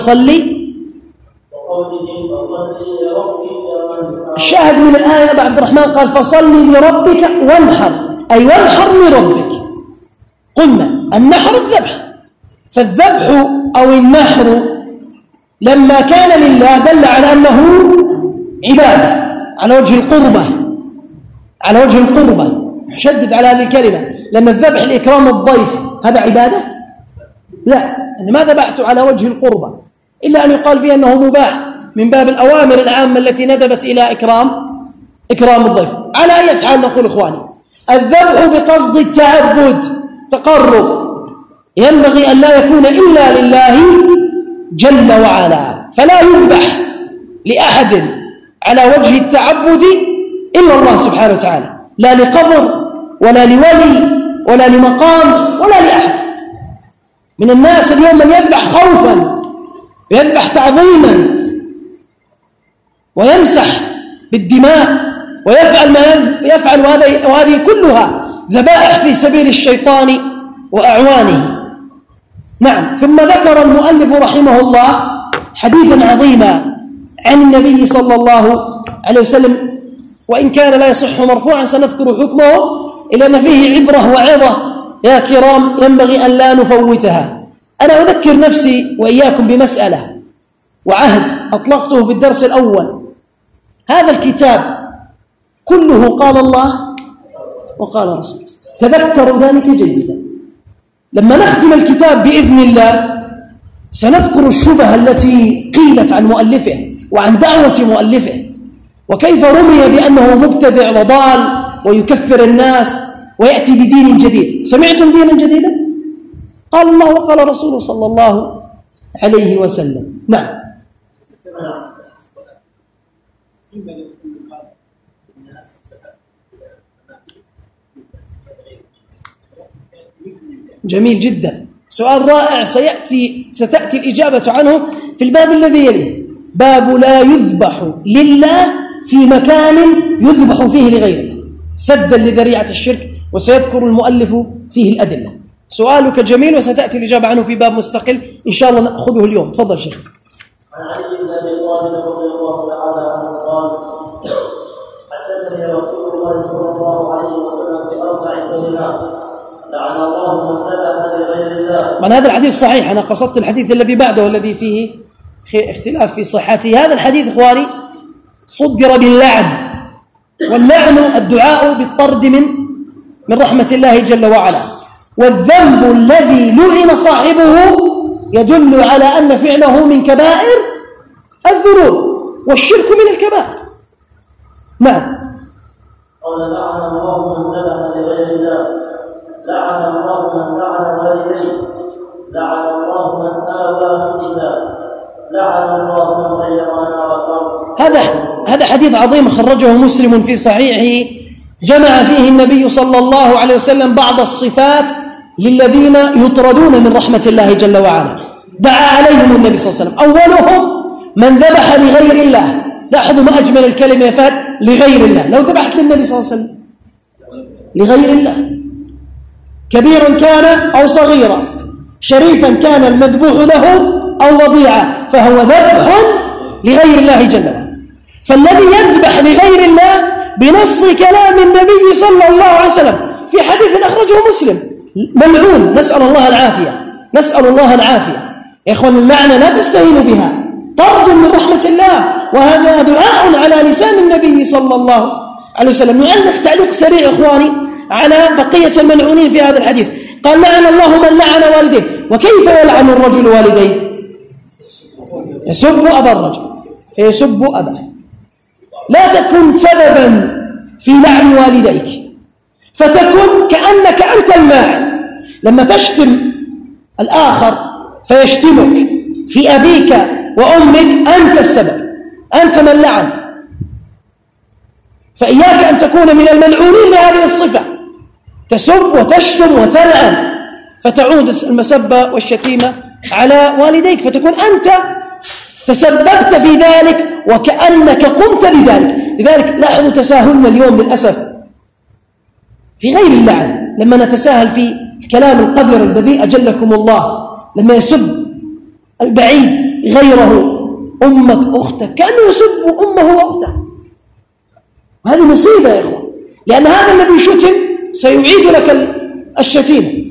صلي الشاهد من الآية أبا عبد الرحمن قال فصلي لربك وانحر، أي وانحر لربك. قلنا النحر الذبح، فالذبح أو النحر لما كان لله دل على أنه عبادة على وجه القربة، على وجه القربة. شدد على هذه الكلمة، لأن الذبح لإكرام الضيف هذا عبادة؟ لا، ما ذبحت على وجه القربة إلا أن يقال فيه أنه مباح من باب الأوامر العامة التي ندبت إلى إكرام الضيف. على أي حال نقول إخواني الذبح بقصد التعبد تقرب ينبغي أن لا يكون إلا لله جل وعلا، فلا يذبح لأحد على وجه التعبد إلا الله سبحانه وتعالى، لا لقبر ولا لولي ولا لمقام ولا لأحد. من الناس اليوم من يذبح خوفا ويذبح تعظيما ويمسح بالدماء ويفعل ما يفعل، وهذه كلها ذبائح في سبيل الشيطان وأعوانه. نعم. ثم ذكر المؤلف رحمه الله حديثا عظيما عن النبي صلى الله عليه وسلم، وإن كان لا يصح مرفوعا سنذكر حكمه إلا أن فيه عبرة وعظة يا كرام ينبغي أن لا نفوتها. أنا أذكر نفسي وإياكم بمسألة وعهد أطلقته في الدرس الأول. هذا الكتاب كله قال الله وقال رسوله، تذكروا ذلك جيدا. لما نختم الكتاب بإذن الله سنذكر الشبهة التي قيلت عن مؤلفه وعن دعوة مؤلفه، وكيف رمي بأنه مبتدع وضال ويكفر الناس ويأتي بدين جديد. سمعتم دينا جديدا؟ قال الله وقال رسوله صلى الله عليه وسلم. نعم. جميل جدا، سؤال رائع. ستأتي الإجابة عنه في الباب الذي يليه، باب لا يذبح لله في مكان يذبح فيه لغير الله سدا لذريعة الشرك، وسيذكر المؤلف فيه الأدلة. سؤالك جميل وستأتي الإجابة عنه في باب مستقل إن شاء الله نأخذه اليوم. تفضل شيخ. عن علي بن أبي طالب رضي الله تعالى عنه قال حدثني رسول الله صلى الله عليه وسلم بأربع كلمات لعن الله من ذبح لغير الله. من هذا الحديث صحيح، أنا قصدت الحديث الذي بعده والذي فيه اختلاف في صحته. هذا الحديث إخواني صدر باللعن، واللعن الدعاء بالطرد من رحمة الله جل وعلا، والذنب الذي لعن صاحبه يدل على أن فعله من كبائر الذنوب، والشرك من الكبائر. نعم. قال لعن الله من ذبح لغير الله، لعن الله من لعن والديه، لعن الله من آوى بالله، لعن الله من غير ما نعرف. هذا حديث عظيم خرجه مسلم في صحيحه، جمع فيه النبي صلى الله عليه وسلم بعض الصفات للذين يطردون من رحمة الله جل وعلا، دعا عليهم النبي صلى الله عليه وسلم. أولهم من ذبح لغير الله. لاحظوا ما أجمل الكلمة يا فات، لغير الله. لو ذبحت للنبي صلى الله عليه وسلم لغير الله، كبيرا كان أو صغيرا، شريفا كان المذبوح له أو وضيعا، فهو ذبح لغير الله جل وعلا. فالذي يذبح لغير الله بنص كلام النبي صلى الله عليه وسلم في حديث أخرجه مسلم ملعون، نسأل الله العافية، نسأل الله العافية. يا إخوان اللعنة لا تستهين بها، طرد من رحمة الله، وهذا دعاء على لسان النبي صلى الله عليه وسلم. نعلق تعليق سريع إخواني على بقية الملعونين في هذا الحديث. قال لعن الله من لعن والديه. وكيف يلعن الرجل والديه؟ يسب أبا الرجل فيسب أباه. لا تكن سببا في لعن والديك فتكن كأنك أنت الماعن. لما تشتم الآخر فيشتمك في أبيك وأمك أنت السبب، أنت من لعن. فإياك أن تكون من الملعونين لهذه الصفة، تسب وتشتم وتلعن، فتعود المسبة والشتيمة على والديك، فتكون أنت تسببت في ذلك وكأنك قمت بذلك. لذلك لاحظوا تساهلنا اليوم للأسف في غير اللعن، لما نتساهل في كلام القذر البذيء أجلكم الله، لما يسب البعيد غيره، أمك أختك، كأنه يسب أمه وأخته. هذه مصيبة يا إخوان، لأن هذا الذي شتم سيعيد لك الشتيمة.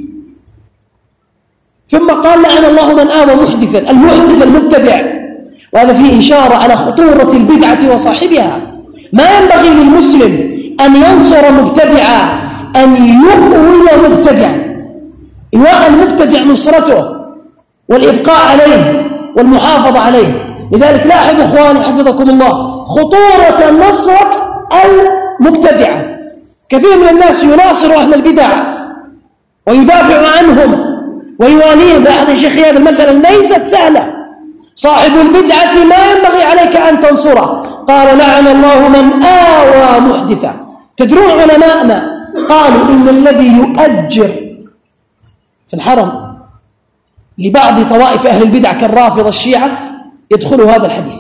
ثم قال لعن الله من آوى محدثا، المحدث المبتدع، وهذا فيه إشارة على خطورة البدعة وصاحبها. ما ينبغي للمسلم أن ينصر مبتدعا، أن يؤوي مبتدعا. إيواء المبتدع نصرته والإبقاء عليه والمحافظة عليه. لذلك لاحظوا إخواني حفظكم الله خطورة نصرة المبتدعة. كثير من الناس يناصر أهل البدع ويدافع عنهم ويواليهم. لاحظ يا شيخ هذه المسألة ليست سهلة. صاحب البدعة ما ينبغي عليك أن تنصره. قال لعن الله من آوى محدثا. تدرون علماءنا قالوا إن الذي يؤجر في الحرم لبعض طوائف أهل البدع كالرافضة الشيعة يدخل هذا الحديث،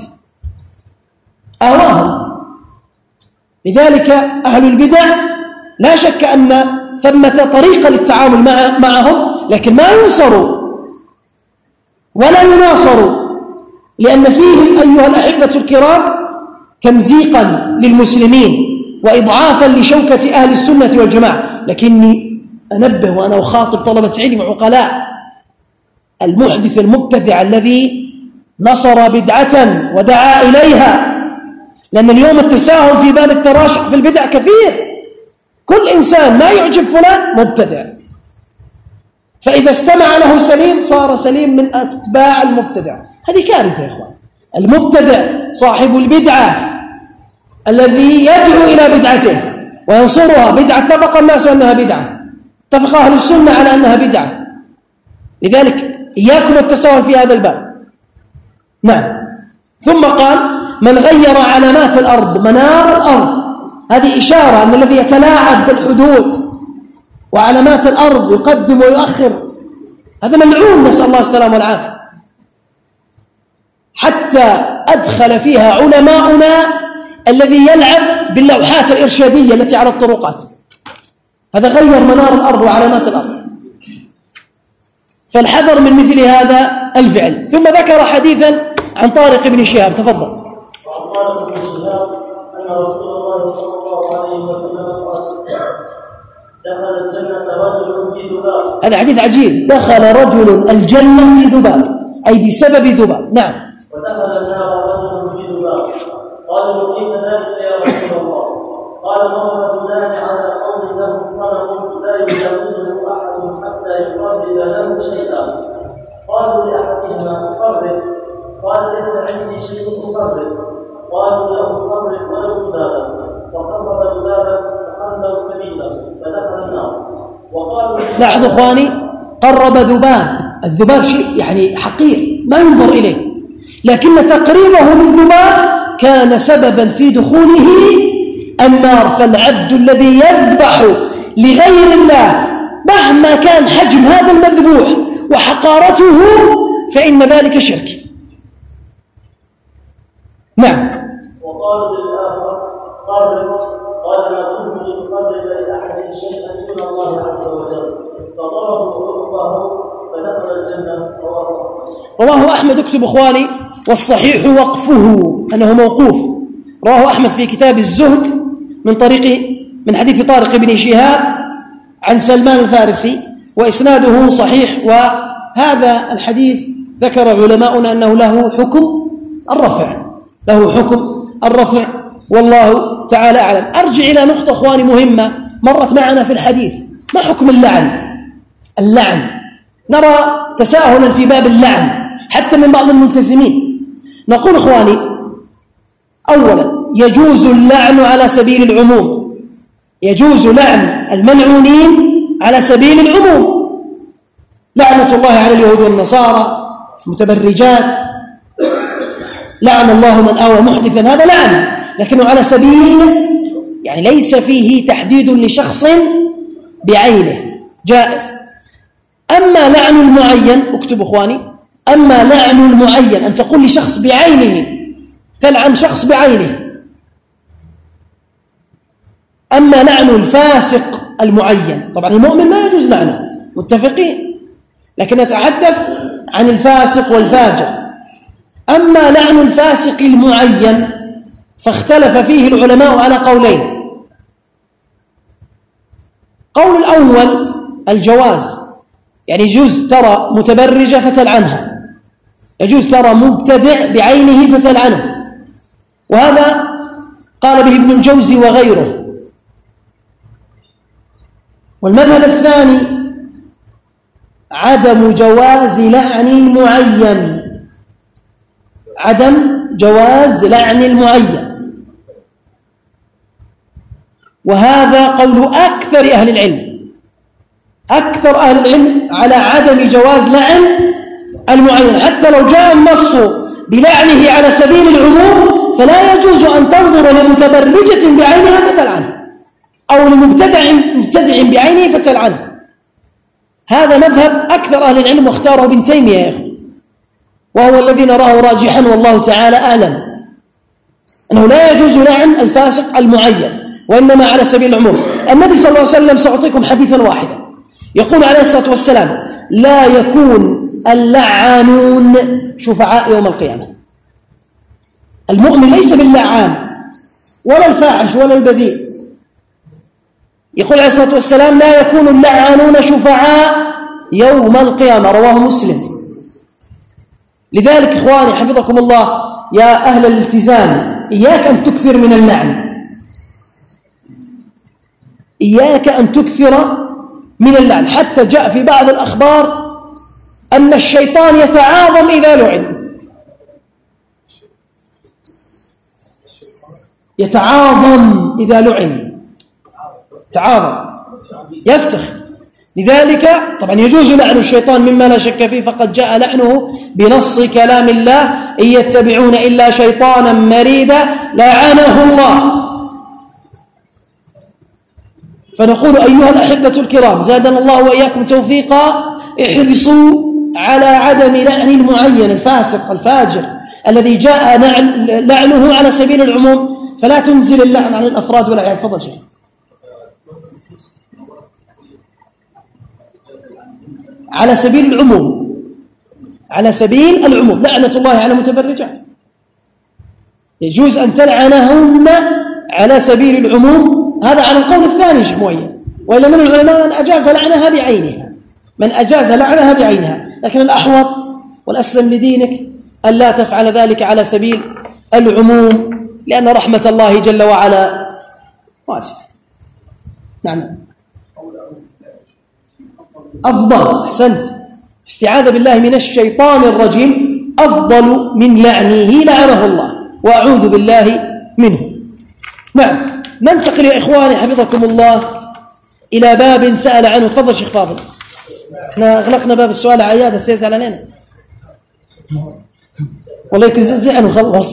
آواهم. لذلك أهل البدع لا شك أن ثمة طريقة للتعامل معهم، لكن ما ينصروا ولا يناصروا، لأن فيهم أيها الأحبة الكرام تمزيقا للمسلمين وإضعافا لشوكة أهل السنة والجماعة. لكني أنبه وأنا أخاطب طلبة علم عقلاء، المحدث المبتدع الذي نصر بدعة ودعا إليها، لأن اليوم التساهل في باب التراشق في البدع كثير. كل إنسان ما يعجب فلان مبتدع، فإذا استمع له سليم صار سليم من أتباع المبتدع. هذه كارثة يا إخوان. المبتدع صاحب البدعة الذي يدعو إلى بدعته وينصرها. بدعة اتفق الناس أنها بدعة، اتفق أهل السنة على أنها بدعة. لذلك إياكم التساهل في هذا الباب. نعم. ثم قال من غير علامات الأرض منار الأرض. هذه إشارة أن الذي يتلاعب بالحدود وعلامات الأرض يقدم ويؤخر هذا ملعون، نسأل الله السلامة والعافية. حتى أدخل فيها علماؤنا الذي يلعب باللوحات الإرشادية التي على الطرقات، هذا غير منار الأرض وعلامات الأرض. فالحذر من مثل هذا الفعل. ثم ذكر حديثا عن طارق بن شهاب. تفضل. وعن طارق بن شهاب أن رسول الله صلى الله عليه وسلم قال دخل الجنة رجل في ذباب. هذا حديث عجيب. دخل رجل الجنة في ذباب، أي بسبب ذباب. نعم. ودخل النار رجل في ذباب. قالوا كيف ذلك يا رسول الله؟ قال مر رجلان على قوم لهم صنم لا يجاوزه أحد حتى يقرب له شيئا. قالوا لأحدهما قرب، قال ليس عندي شيء أقرب. قالوا له قرب ولو ذبابا، فقرب ذبابا فخلوا سبيلا فدخل النار. وقالوا لاحظوا اخواني، قرب ذباب. الذباب شيء يعني حقير ما ينظر إليه، لكن تقريبه للذباب كان سببا في دخوله النار. فالعبد الذي يذبح لغير الله مهما كان حجم هذا المذبوح وحقارته فإن ذلك شرك. نعم. وقالوا للآخر قرب، قال ما كنت لأقرب لأحد شيئا دون الله عز وجل، فضربوا عنقه فدخل الجنة. رواه أحمد. اكتب اخواني، والصحيح وقفه أنه موقوف. رواه أحمد في كتاب الزهد من حديث طارق بن شهاب عن سلمان الفارسي، وإسناده صحيح. وهذا الحديث ذكر علماؤنا أنه له حكم الرفع، والله تعالى أعلم. أرجع إلى نقطة أخواني مهمة مرت معنا في الحديث. ما حكم اللعن؟ نرى تساهلا في باب اللعن حتى من بعض الملتزمين. نقول اخواني، اولا يجوز اللعن على سبيل العموم، يجوز لعن الملعونين على سبيل العموم. لعنة الله على اليهود والنصارى المتبرجات، لعن الله من آوى محدثا، هذا لعن لكنه على سبيل يعني ليس فيه تحديد لشخص بعينه، جائز. أما لعن المعين، اكتب اخواني، أما لعن المعين أن تقول لشخص بعينه، تلعن شخص بعينه. أما لعن الفاسق المعين، طبعا المؤمن ما يجوز لعنه، متفقين، لكن نتحدث عن الفاسق والفاجر. أما لعن الفاسق المعين فاختلف فيه العلماء على قولين. قول الأول الجواز، يعني يجوز ترى متبرجة فتلعنها، يجوز ترى مبتدع بعينه فتلعنه، وهذا قال به ابن الجوزي وغيره. والمذهب الثاني عدم جواز لعن المعين، عدم جواز لعن المعين، وهذا قول أكثر أهل العلم. أكثر أهل العلم على عدم جواز لعن المعين، حتى لو جاء النص بلعنه على سبيل العموم فلا يجوز أن تنظر لمتبرجة بعينها فتلعنه، أو لمبتدع بعينه فتلعنه. هذا مذهب أكثر أهل العلم، واختاره ابن تيمية يا أخي، وهو الذي نراه راجحا والله تعالى أعلم، أنه لا يجوز لعن الفاسق المعين، وإنما على سبيل العموم. النبي صلى الله عليه وسلم، سأعطيكم حديثا واحدا، يقول عليه الصلاة والسلام: لا يكون اللعانون شفعاء يوم القيامة. المؤمن ليس باللعان ولا الفاحش ولا البذيء. يقول عليه الصلاة والسلام: لا يكون اللعانون شفعاء يوم القيامة، رواه مسلم. لذلك إخواني حفظكم الله يا أهل الالتزام، إياك أن تكثر من اللعن، إياك أن تكثر من اللعن. حتى جاء في بعض الأخبار أن الشيطان يتعاظم إذا لعن، يتعاظم إذا لعن، تعاظم، يفتخ. لذلك طبعا يجوز لعن الشيطان مما لا شك فيه، فقد جاء لعنه بنص كلام الله: إن يتبعون إلا شيطانا مريدا لعنه الله. فنقول أيها الأحبة الكرام زادنا الله وإياكم توفيقا، احرصوا على عدم لعن المعين الفاسق الفاجر الذي جاء لعنه على سبيل العموم، فلا تنزل اللعن عن الأفراد ولا عن. تفضل شيخ. على سبيل العموم، على سبيل العموم، لعنة الله على المتبرجات، يجوز أن تلعنهن على سبيل العموم. هذا على القول الثاني شموية، وإلا من العلماء من أجاز لعنها بعينها، من أجاز لعنها بعينها، لكن الأحوط والأسلم لدينك أن لا تفعل ذلك على سبيل العموم، لأن رحمة الله جل وعلا واسعة. نعم. أفضل، أحسنت، استعاذ بالله من الشيطان الرجيم أفضل من لعنه لعنه الله، وأعوذ بالله منه. نعم. ننتقل يا إخواني حفظكم الله إلى باب سأل عنه. تفضل شيخ فاضل. احنا أغلقنا باب السؤال عيادة، سيزعل علينا والله يكزع عنه خلص.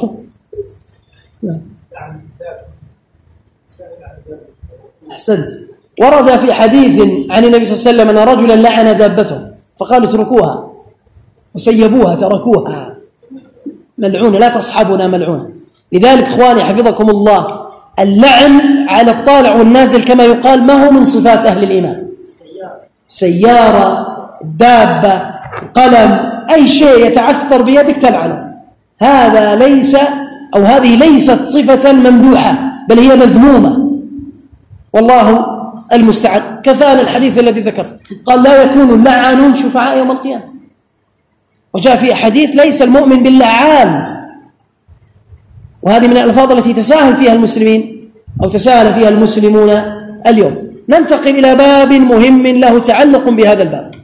أحسنت. ورد في حديث عن النبي صلى الله عليه وسلم أن رجلا لعن دابته فقالوا اتركوها وسيبوها، تركوها ملعونة، لا تصحبنا ملعونة. لذلك إخواني حفظكم الله اللعن على الطالع والنازل كما يقال ما هو من صفات أهل الإيمان. سيارة، دابة، قلم، أي شيء يتعثر بيدك تلعنه، هذا ليس أو هذه ليست صفة ممدوحة، بل هي مذمومة، والله المستعان. كفانا الحديث الذي ذكرت، قال: لا يكون اللعانون شفعاء يوم القيامة. وجاء في حديث: ليس المؤمن باللعان. وهذه من الألفاظ التي تساهل فيها المسلمين أو تساهل فيها المسلمون اليوم. ننتقل إلى باب مهم له تعلق بهذا الباب.